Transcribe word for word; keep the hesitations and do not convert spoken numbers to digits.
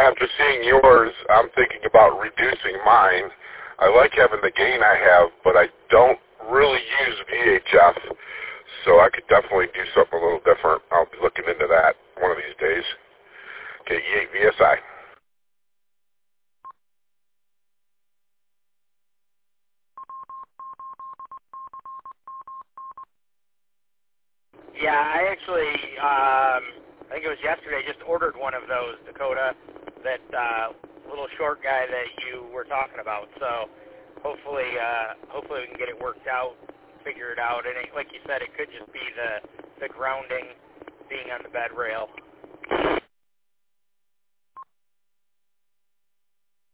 after seeing yours, I'm thinking about reducing mine. I like having the gain I have, but I don't really use V H F, so I could definitely do something a little different. I'll be looking into that one of these days. Okay, E eight V S I. Yeah, I actually, um, I think it was yesterday, just ordered one of those, Dakota, that uh, little short guy that you were talking about. So hopefully, uh, hopefully we can get it worked out, figure it out. And it, like you said, it could just be the the grounding being on the bed rail.